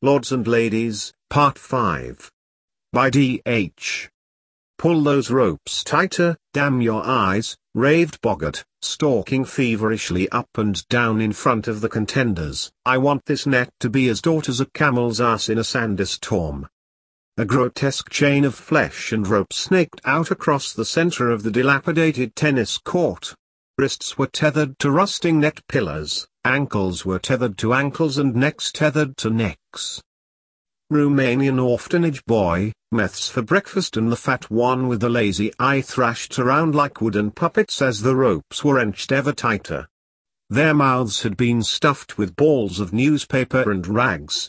Lords and Ladies, Part 5. By D.H. Pull those ropes tighter, damn your eyes, raved Boggart, stalking feverishly up and down in front of the contenders. I want this net to be as taut as a camel's ass in a sandstorm. A grotesque chain of flesh and rope snaked out across the center of the dilapidated tennis court. Wrists were tethered to rusting net pillars, ankles were tethered to ankles and necks tethered to necks. Romanian orphanage boy, meths for breakfast and the fat one with the lazy eye thrashed around like wooden puppets as the ropes were wrenched ever tighter. Their mouths had been stuffed with balls of newspaper and rags.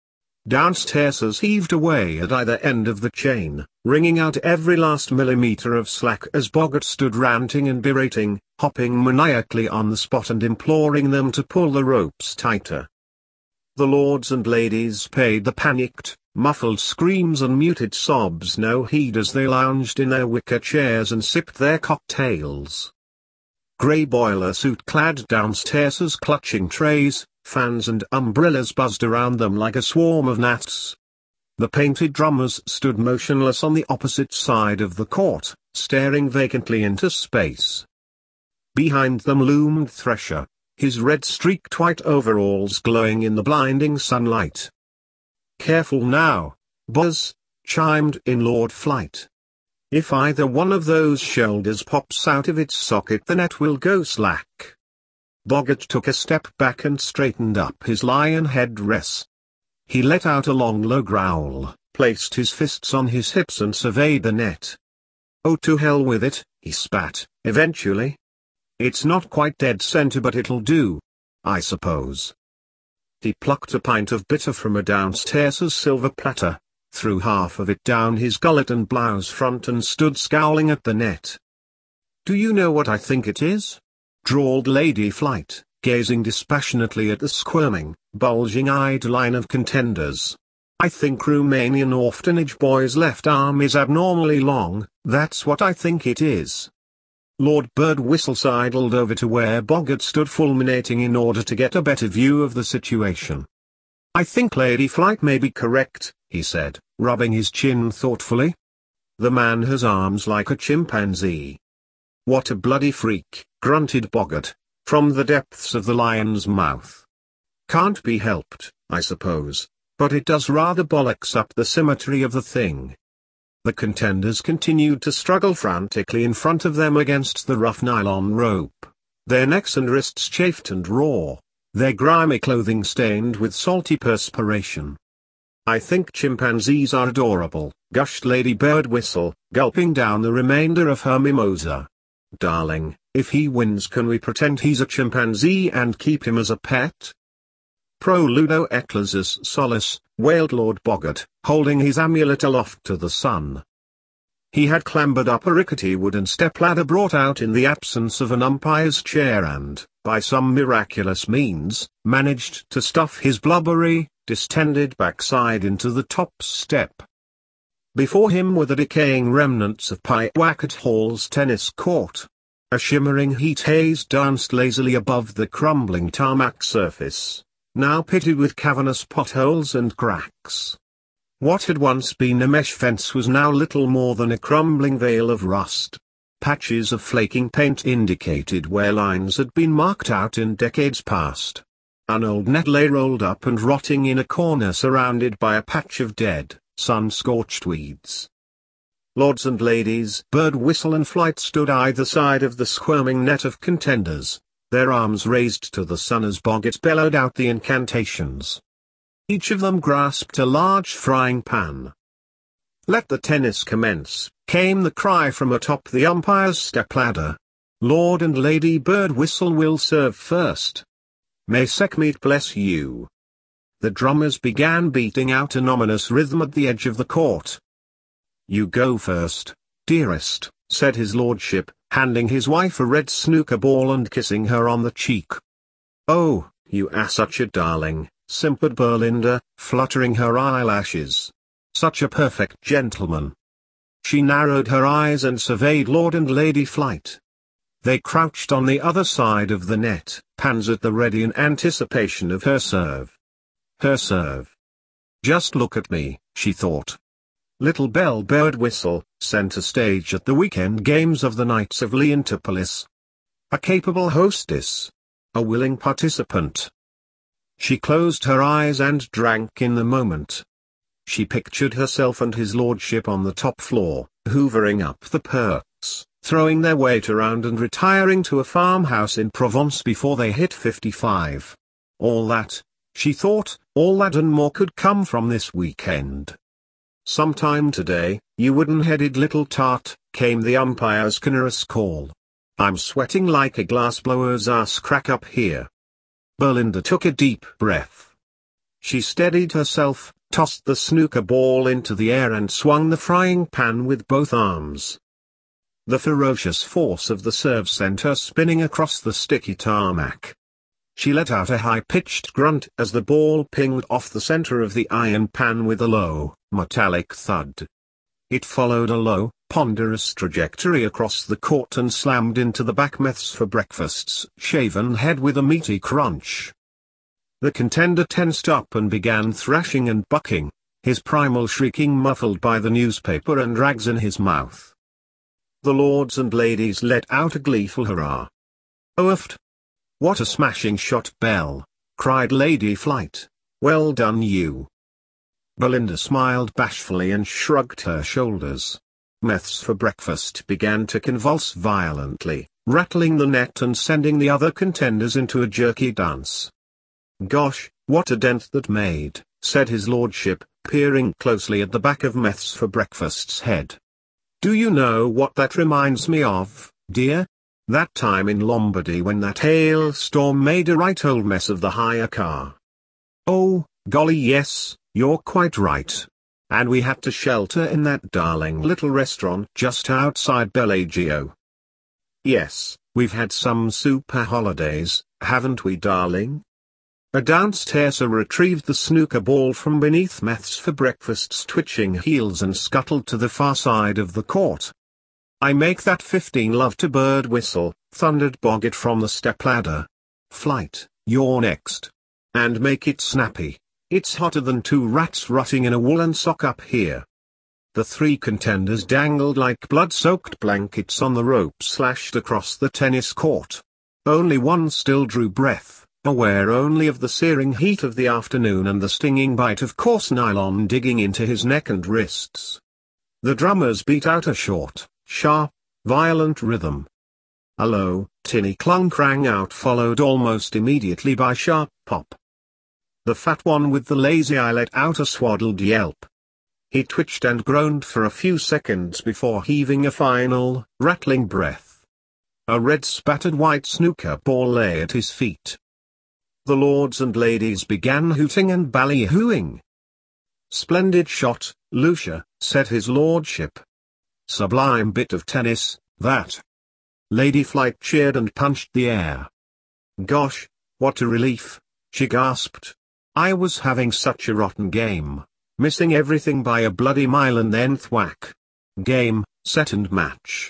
Downstairs heaved away at either end of the chain, wringing out every last millimeter of slack as Boggart stood ranting and berating, hopping maniacally on the spot and imploring them to pull the ropes tighter. The lords and ladies paid the panicked, muffled screams and muted sobs no heed as they lounged in their wicker chairs and sipped their cocktails. Grey boiler suit-clad downstairs clutching trays, fans and umbrellas buzzed around them like a swarm of gnats. The painted drummers stood motionless on the opposite side of the court, staring vacantly into space. Behind them loomed Thresher, his red-streaked white overalls glowing in the blinding sunlight. "Careful now, Buzz," chimed in Lord Flight. "If either one of those shoulders pops out of its socket the net will go slack." Boggart took a step back and straightened up his lion headdress. He let out a long low growl, placed his fists on his hips and surveyed the net. "Oh, to hell with it," he spat, eventually. "It's not quite dead center but it'll do, I suppose." He plucked a pint of bitter from a downstairs silver platter, threw half of it down his gullet and blouse front and stood scowling at the net. "Do you know what I think it is?" drawled Lady Flight, gazing dispassionately at the squirming, bulging-eyed line of contenders. "I think Romanian orphanage boy's left arm is abnormally long, that's what I think it is." Lord Birdwhistle sidled over to where Boggart stood fulminating in order to get a better view of the situation. "I think Lady Flight may be correct," he said, rubbing his chin thoughtfully. "The man has arms like a chimpanzee." "What a bloody freak," grunted Boggart, from the depths of the lion's mouth. "Can't be helped, I suppose, but it does rather bollocks up the symmetry of the thing." The contenders continued to struggle frantically in front of them against the rough nylon rope. Their necks and wrists chafed and raw, their grimy clothing stained with salty perspiration. "I think chimpanzees are adorable," gushed Lady Birdwhistle, gulping down the remainder of her mimosa. "Darling, if he wins can we pretend he's a chimpanzee and keep him as a pet?" "Pro Ludo Ecclesias Solus," wailed Lord Boggart, holding his amulet aloft to the sun. He had clambered up a rickety wooden stepladder brought out in the absence of an umpire's chair and, by some miraculous means, managed to stuff his blubbery, distended backside into the top step. Before him were the decaying remnants of Pyewacket Hall's tennis court. A shimmering heat haze danced lazily above the crumbling tarmac surface, now pitted with cavernous potholes and cracks. What had once been a mesh fence was now little more than a crumbling veil of rust. Patches of flaking paint indicated where lines had been marked out in decades past. An old net lay rolled up and rotting in a corner surrounded by a patch of dead, sun-scorched weeds. Lords and Ladies Birdwhistle and Flight stood either side of the squirming net of contenders, their arms raised to the sun as Boggart bellowed out the incantations. Each of them grasped a large frying pan. "Let the tennis commence," came the cry from atop the umpire's stepladder. "Lord and Lady Birdwhistle will serve first. May Sekhmet bless you." The drummers began beating out an ominous rhythm at the edge of the court. "You go first, dearest," said his lordship, handing his wife a red snooker ball and kissing her on the cheek. "Oh, you are such a darling," simpered Berlinda, fluttering her eyelashes. "Such a perfect gentleman." She narrowed her eyes and surveyed Lord and Lady Flight. They crouched on the other side of the net, pans at the ready in anticipation of her serve. Her serve. Just look at me, she thought. Little Belle Birdwhistle, center stage at the weekend games of the Knights of Leontopolis. A capable hostess. A willing participant. She closed her eyes and drank in the moment. She pictured herself and his lordship on the top floor, hoovering up the perks, throwing their weight around and retiring to a farmhouse in Provence before they hit 55. All that, she thought, all that and more could come from this weekend. Sometime today, you wooden-headed little tart, came the umpire's canorous call. I'm sweating like a glassblower's ass crack up here. Belinda took a deep breath. She steadied herself, tossed the snooker ball into the air and swung the frying pan with both arms. The ferocious force of the serve sent her spinning across the sticky tarmac. She let out a high-pitched grunt as the ball pinged off the center of the iron pan with a low, metallic thud. It followed a low, ponderous trajectory across the court and slammed into the back Meths for Breakfast's shaven head with a meaty crunch. The contender tensed up and began thrashing and bucking, his primal shrieking muffled by the newspaper and rags in his mouth. The lords and ladies let out a gleeful hurrah. "Oofed! What a smashing shot, Belle!" cried Lady Flight. "Well done you." Belinda smiled bashfully and shrugged her shoulders. Meths for Breakfast began to convulse violently, rattling the net and sending the other contenders into a jerky dance. "Gosh, what a dent that made," said his lordship, peering closely at the back of Meths for Breakfast's head. "Do you know what that reminds me of, dear? That time in Lombardy when that hailstorm made a right old mess of the hire car." "Oh, golly yes, you're quite right. And we had to shelter in that darling little restaurant just outside Bellagio." "Yes, we've had some super holidays, haven't we, darling?" A dance-tasser retrieved the snooker ball from beneath Meths for Breakfast's twitching heels and scuttled to the far side of the court. "I make that 15 love to Birdwhistle," thundered Boggart from the stepladder. "Flight, you're next. And make it snappy. It's hotter than two rats rotting in a woolen sock up here." The three contenders dangled like blood-soaked blankets on the rope slashed across the tennis court. Only one still drew breath, aware only of the searing heat of the afternoon and the stinging bite of coarse nylon digging into his neck and wrists. The drummers beat out a short, sharp, violent rhythm. A low, tinny clunk rang out, followed almost immediately by sharp pop. The fat one with the lazy eye let out a swaddled yelp. He twitched and groaned for a few seconds before heaving a final, rattling breath. A red spattered white snooker ball lay at his feet. The lords and ladies began hooting and ballyhooing. "Splendid shot, Lucia," said his lordship. "Sublime bit of tennis, that." Lady Flight cheered and punched the air. "Gosh, what a relief," she gasped. "I was having such a rotten game, missing everything by a bloody mile and then thwack. Game, set and match.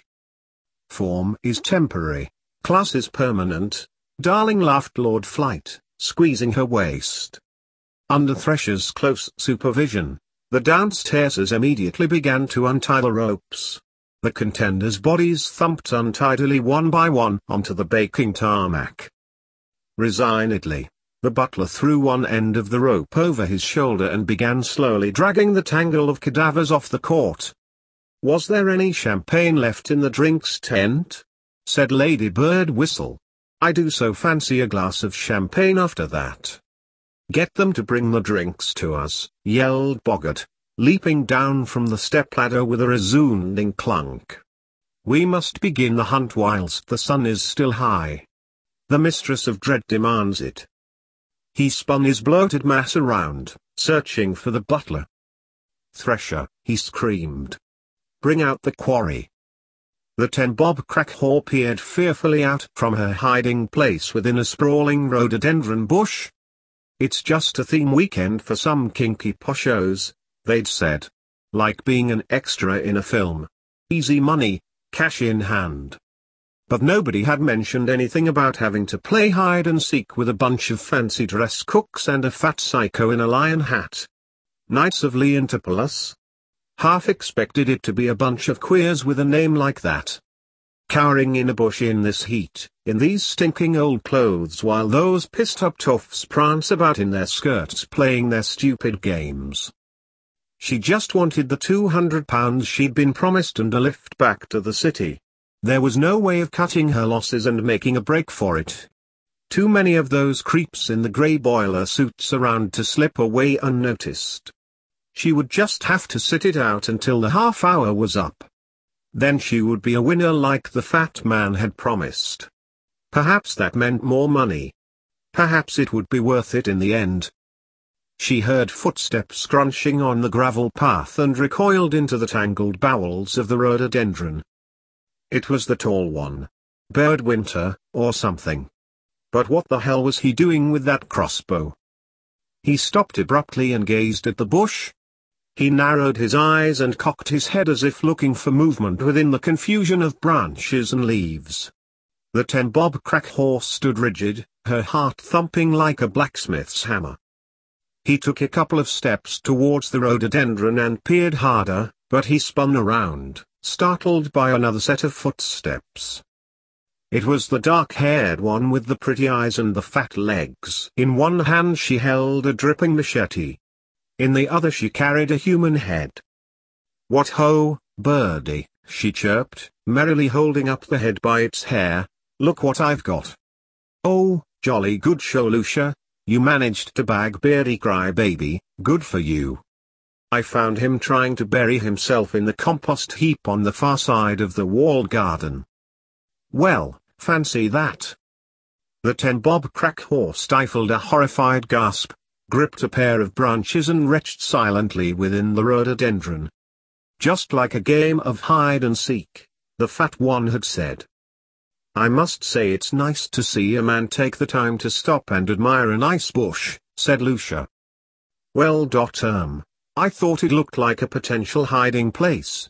Form is temporary, class is permanent, darling," laughed Lord Flight, squeezing her waist. Under Thresher's close supervision, the dance-tasers immediately began to untie the ropes. The contenders' bodies thumped untidily one by one onto the baking tarmac. Resignedly, the butler threw one end of the rope over his shoulder and began slowly dragging the tangle of cadavers off the court. "Was there any champagne left in the drinks tent?" said Lady Birdwhistle. "I do so fancy a glass of champagne after that." "Get them to bring the drinks to us," yelled Boggart, leaping down from the stepladder with a resounding clunk. "We must begin the hunt whilst the sun is still high. The mistress of dread demands it." He spun his bloated mass around, searching for the butler. "Thresher," he screamed. "Bring out the quarry." The 10-bob Crackhorn peered fearfully out from her hiding place within a sprawling rhododendron bush. "It's just a theme weekend for some kinky poshos," they'd said. "Like being an extra in a film. Easy money, cash in hand." But nobody had mentioned anything about having to play hide and seek with a bunch of fancy dress cooks and a fat psycho in a lion hat. Knights of Leontopolis? Half expected it to be a bunch of queers with a name like that. Cowering in a bush in this heat, in these stinking old clothes while those pissed-up toffs prance about in their skirts playing their stupid games. She just wanted the £200 she'd been promised and a lift back to the city. There was no way of cutting her losses and making a break for it. Too many of those creeps in the grey boiler suits around to slip away unnoticed. She would just have to sit it out until the half hour was up. Then she would be a winner like the fat man had promised. Perhaps that meant more money. Perhaps it would be worth it in the end. She heard footsteps crunching on the gravel path and recoiled into the tangled bowels of the rhododendron. It was the tall one. Birdwinter, or something. But what the hell was he doing with that crossbow? He stopped abruptly and gazed at the bush. He narrowed his eyes and cocked his head as if looking for movement within the confusion of branches and leaves. The 10-bob crack horse stood rigid, her heart thumping like a blacksmith's hammer. He took a couple of steps towards the rhododendron and peered harder, but he spun around, startled by another set of footsteps. It was the dark-haired one with the pretty eyes and the fat legs. In one hand she held a dripping machete. In the other she carried a human head. "What ho, birdie," she chirped, merrily holding up the head by its hair. "Look what I've got." "Oh, jolly good show, Lucia. You managed to bag Beardy Crybaby, good for you." "I found him trying to bury himself in the compost heap on the far side of the walled garden." "Well, fancy that." The 10-bob crack horse stifled a horrified gasp, gripped a pair of branches and retched silently within the rhododendron. "Just like a game of hide-and-seek," the fat one had said. "I must say it's nice to see a man take the time to stop and admire a nice bush," said Lucia. "Well, I thought it looked like a potential hiding place."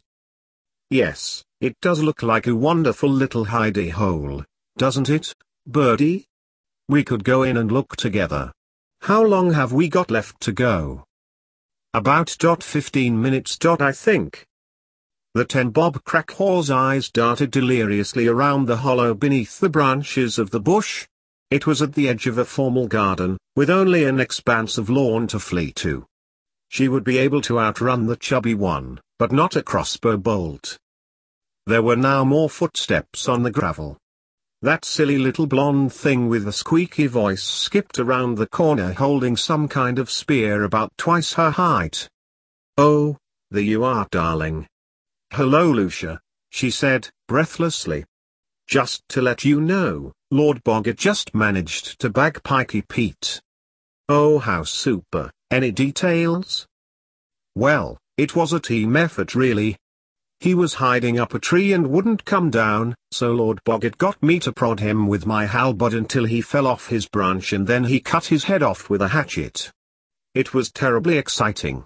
"Yes, it does look like a wonderful little hidey hole, doesn't it, Birdie? We could go in and look together. How long have we got left to go?" "About 15 minutes, I think." The 10-bob crack horse's eyes darted deliriously around the hollow beneath the branches of the bush. It was at the edge of a formal garden, with only an expanse of lawn to flee to. She would be able to outrun the chubby one, but not a crossbow bolt. There were now more footsteps on the gravel. That silly little blonde thing with the squeaky voice skipped around the corner holding some kind of spear about twice her height. "Oh, there you are, darling." "Hello, Lucia," she said, breathlessly. "Just to let you know, Lord Boggart just managed to bag Pikey Pete." "Oh, how super. Any details?" "Well, it was a team effort really. He was hiding up a tree and wouldn't come down, so Lord Boggart got me to prod him with my halberd until he fell off his branch and then he cut his head off with a hatchet. It was terribly exciting.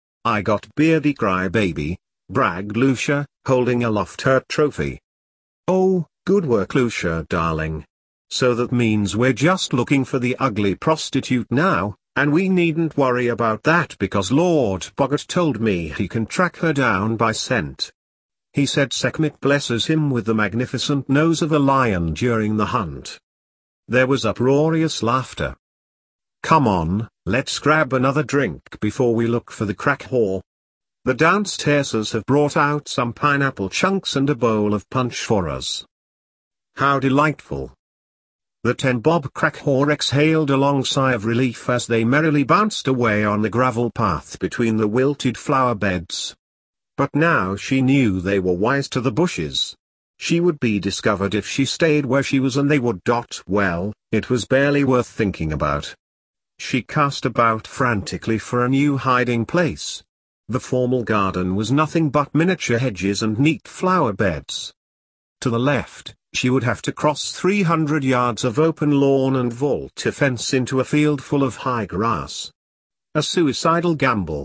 I got Beardy Crybaby," bragged Lucia, holding aloft her trophy. "Oh, good work, Lucia darling. So that means we're just looking for the ugly prostitute now, and we needn't worry about that because Lord Boggart told me he can track her down by scent. He said Sekhmet blesses him with the magnificent nose of a lion during the hunt." There was uproarious laughter. "Come on, let's grab another drink before we look for the crack whore. The downstairsers have brought out some pineapple chunks and a bowl of punch for us." "How delightful." The 10-bob crack whore exhaled a long sigh of relief as they merrily bounced away on the gravel path between the wilted flower beds. But now she knew they were wise to the bushes. She would be discovered if she stayed where she was and they would. Well, it was barely worth thinking about. She cast about frantically for a new hiding place. The formal garden was nothing but miniature hedges and neat flower beds. To the left, she would have to cross 300 yards of open lawn and vault a fence into a field full of high grass. A suicidal gamble.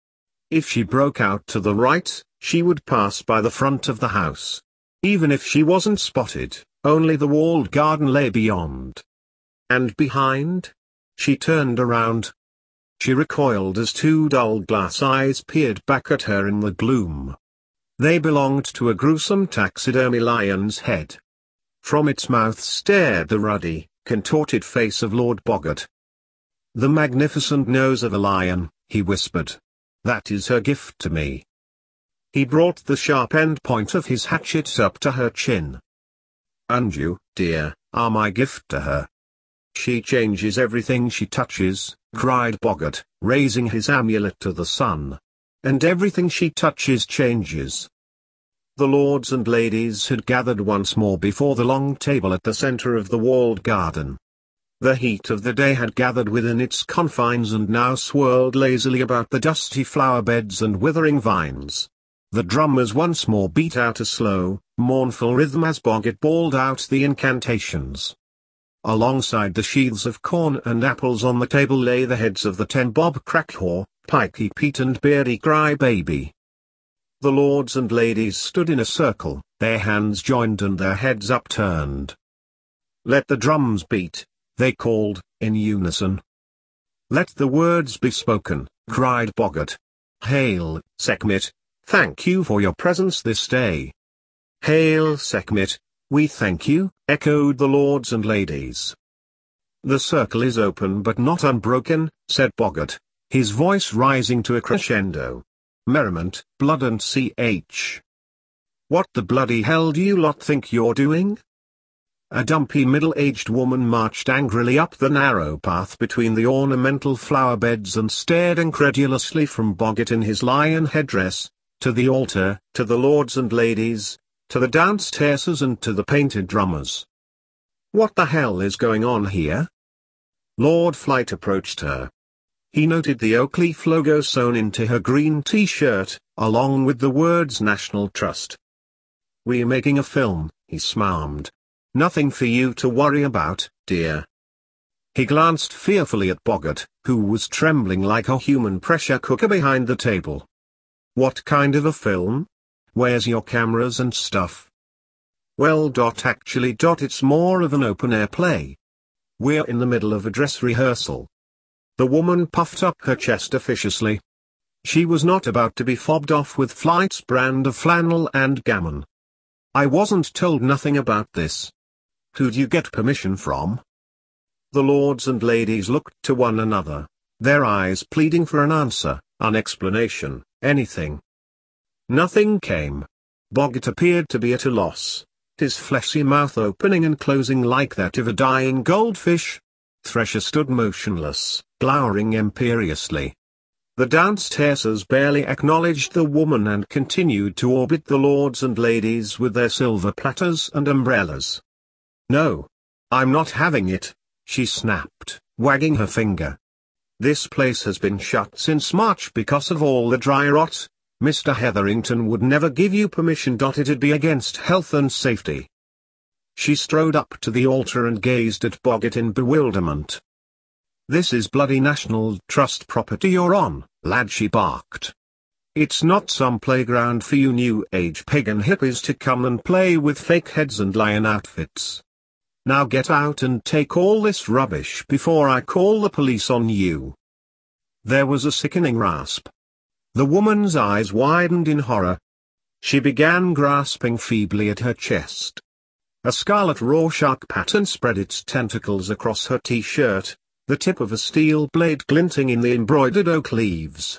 If she broke out to the right, she would pass by the front of the house. Even if she wasn't spotted, only the walled garden lay beyond. And behind? She turned around. She recoiled as two dull glass eyes peered back at her in the gloom. They belonged to a gruesome taxidermy lion's head. From its mouth stared the ruddy, contorted face of Lord Boggart. "The magnificent nose of a lion," he whispered. "That is her gift to me." He brought the sharp end point of his hatchet up to her chin. "And you, dear, are my gift to her." "She changes everything she touches," cried Boggart, raising his amulet to the sun. "And everything she touches changes." The lords and ladies had gathered once more before the long table at the center of the walled garden. The heat of the day had gathered within its confines and now swirled lazily about the dusty flower beds and withering vines. The drummers once more beat out a slow, mournful rhythm as Boggart bawled out the incantations. Alongside the sheaths of corn and apples on the table lay the heads of the 10 Bob Crackhaw, Pikey Pete and Beardy Crybaby. The lords and ladies stood in a circle, their hands joined and their heads upturned. "Let the drums beat," they called, in unison. "Let the words be spoken," cried Boggart. "Hail, Sekhmet, thank you for your presence this day." "Hail, Sekhmet, we thank you," echoed the lords and ladies. "The circle is open but not unbroken," said Boggart, his voice rising to a crescendo. "Merriment, blood and ch. What the bloody hell do you lot think you're doing?" A dumpy middle-aged woman marched angrily up the narrow path between the ornamental flower beds and stared incredulously from Boggart in his lion headdress, to the altar, to the lords and ladies, to the downstairs and to the painted drummers. "What the hell is going on here?" Lord Flight approached her. He noted the oak leaf logo sewn into her green t-shirt, along with the words National Trust. "We're making a film," he smarmed. "Nothing for you to worry about, dear." He glanced fearfully at Boggart, who was trembling like a human pressure cooker behind the table. "What kind of a film? Where's your cameras and stuff?" "Well, actually, it's more of an open-air play. We're in the middle of a dress rehearsal." The woman puffed up her chest officiously. She was not about to be fobbed off with Flight's brand of flannel and gammon. "I wasn't told nothing about this. Who'd you get permission from?" The lords and ladies looked to one another, their eyes pleading for an answer, an explanation, anything. Nothing came. Boggart appeared to be at a loss, his fleshy mouth opening and closing like that of a dying goldfish. Thresher stood motionless, glowering imperiously. The downstairsers barely acknowledged the woman and continued to orbit the lords and ladies with their silver platters and umbrellas. "No. I'm not having it," she snapped, wagging her finger. "This place has been shut since March because of all the dry rot. Mr. Hetherington would never give you permission. It'd be against health and safety." She strode up to the altar and gazed at Boggart in bewilderment. "This is bloody National Trust property you're on, lad," she barked. "It's not some playground for you new age pagan hippies to come and play with fake heads and lion outfits. Now get out and take all this rubbish before I call the police on you." There was a sickening rasp. The woman's eyes widened in horror. She began grasping feebly at her chest. A scarlet Rorschach pattern spread its tentacles across her t-shirt, the tip of a steel blade glinting in the embroidered oak leaves.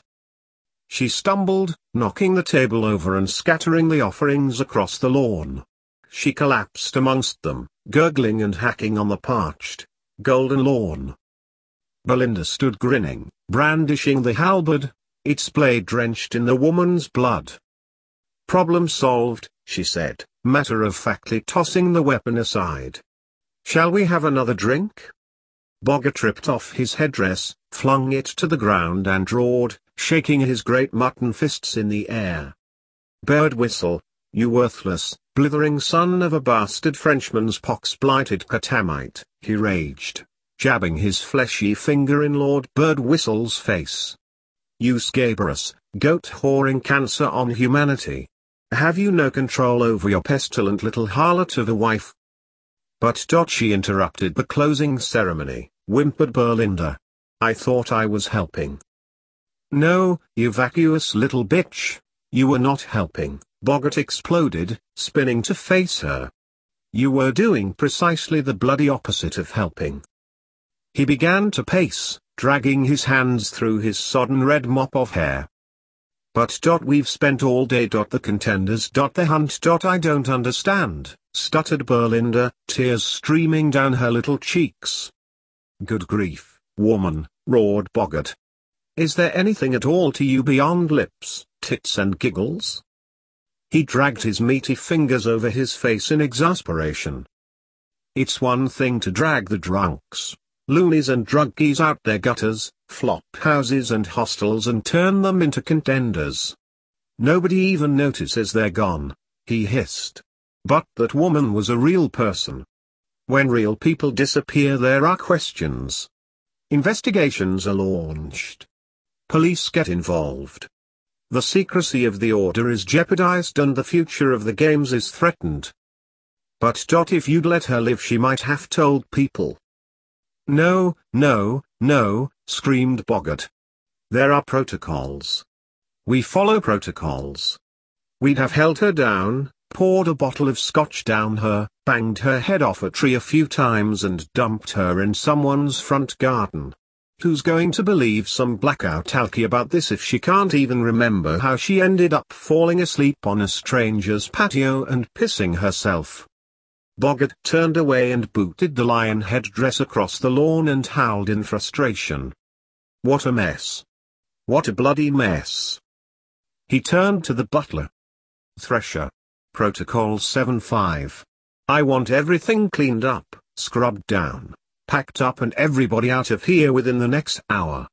She stumbled, knocking the table over and scattering the offerings across the lawn. She collapsed amongst them, gurgling and hacking on the parched, golden lawn. Belinda stood grinning, brandishing the halberd, its blade drenched in the woman's blood. "Problem solved," she said, matter-of-factly tossing the weapon aside. "Shall we have another drink?" Boggart ripped off his headdress, flung it to the ground and roared, shaking his great mutton fists in the air. "Bird whistle, you worthless, blithering son of a bastard Frenchman's pox-blighted catamite," he raged, jabbing his fleshy finger in Lord Birdwhistle's face. "You scabrous, goat-whoring cancer on humanity. Have you no control over your pestilent little harlot of a wife?" "But," she interrupted the closing ceremony, whimpered Belinda. I thought I was helping. No, you vacuous little bitch. You were not helping, Boggart exploded, spinning to face her. You were doing precisely the bloody opposite of helping. He began to pace, dragging his hands through his sodden red mop of hair. But we've spent all day the contenders the hunt I don't understand, stuttered Berlinda, tears streaming down her little cheeks. Good grief, woman, roared Boggart. Is there anything at all to you beyond lips, tits and giggles? He dragged his meaty fingers over his face in exasperation. It's one thing to drag the drunks, loonies and druggies out their gutters, flop houses and hostels and turn them into contenders. Nobody even notices they're gone, he hissed. But that woman was a real person. When real people disappear, there are questions. Investigations are launched. Police get involved. The secrecy of the order is jeopardized and the future of the games is threatened. But if you'd let her live, she might have told people. No, no, no, screamed Boggart. There are protocols. We follow protocols. We'd have held her down, poured a bottle of scotch down her, banged her head off a tree a few times and dumped her in someone's front garden. Who's going to believe some blackout alky about this if she can't even remember how she ended up falling asleep on a stranger's patio and pissing herself? Boggart turned away and booted the lion headdress across the lawn and howled in frustration. What a mess. What a bloody mess. He turned to the butler. Thresher. Protocol 7-5. I want everything cleaned up, scrubbed down, packed up and everybody out of here within the next hour.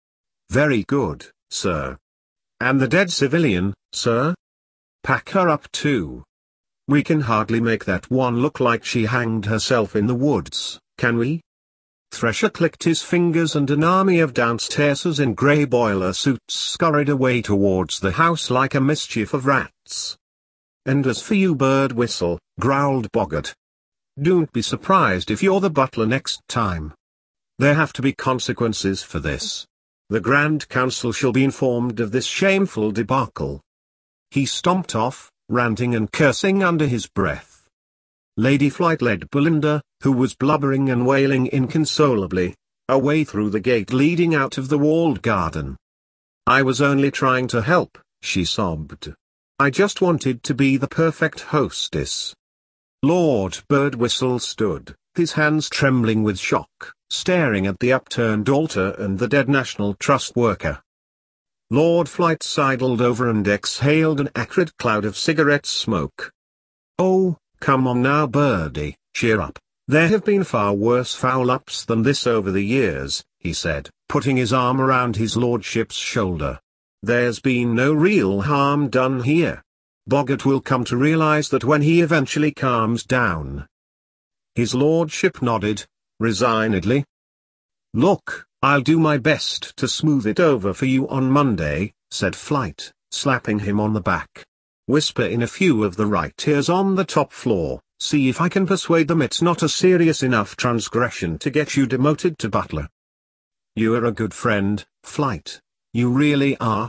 Very good, sir. And the dead civilian, sir? Pack her up too. We can hardly make that one look like she hanged herself in the woods, can we? Thresher clicked his fingers and an army of downstairsers in grey boiler suits scurried away towards the house like a mischief of rats. And as for you, Bird Whistle, growled Boggart. Don't be surprised if you're the butler next time. There have to be consequences for this. The Grand Council shall be informed of this shameful debacle. He stomped off, ranting and cursing under his breath. Lady Flight led Belinda, who was blubbering and wailing inconsolably, away through the gate leading out of the walled garden. I was only trying to help, she sobbed. I just wanted to be the perfect hostess. Lord Birdwhistle stood, his hands trembling with shock, staring at the upturned altar and the dead National Trust worker. Lord Flight sidled over and exhaled an acrid cloud of cigarette smoke. Oh, come on now, Birdie, cheer up. There have been far worse foul-ups than this over the years, he said, putting his arm around his lordship's shoulder. There's been no real harm done here. Boggart will come to realize that when he eventually calms down. His lordship nodded, resignedly. Look, I'll do my best to smooth it over for you on Monday, said Flight, slapping him on the back. Whisper in a few of the right ears on the top floor, see if I can persuade them it's not a serious enough transgression to get you demoted to butler. You're a good friend, Flight. You really are.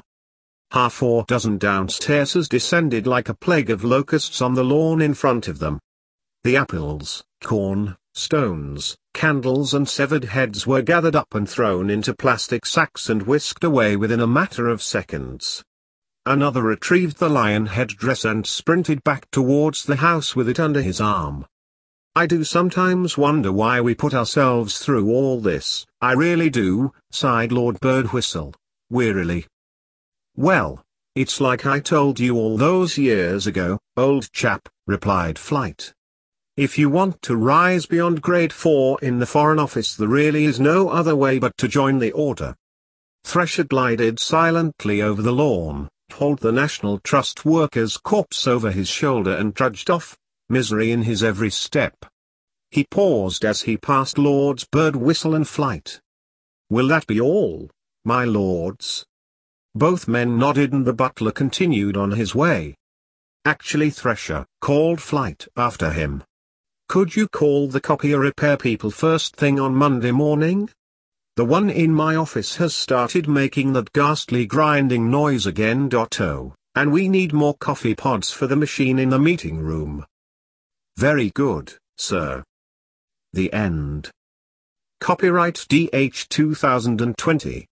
4 dozen downstairsers descended like a plague of locusts on the lawn in front of them. The apples, corn, stones, candles and severed heads were gathered up and thrown into plastic sacks and whisked away within a matter of seconds. Another retrieved the lion headdress and sprinted back towards the house with it under his arm. I do sometimes wonder why we put ourselves through all this, I really do, sighed Lord Birdwhistle, wearily. Well, it's like I told you all those years ago, old chap, replied Flight. If you want to rise beyond grade 4 in the Foreign Office, there really is no other way but to join the order. Thresher glided silently over the lawn, hauled the National Trust worker's corpse over his shoulder and trudged off, misery in his every step. He paused as he passed Lords Birdwhistle and Flight. Will that be all, my lords? Both men nodded and the butler continued on his way. Actually, Thresher, called Flight after him. Could you call the copier repair people first thing on Monday morning? The one in my office has started making that ghastly grinding noise again. Oh, and we need more coffee pods for the machine in the meeting room. Very good, sir. The end. Copyright DH 2020.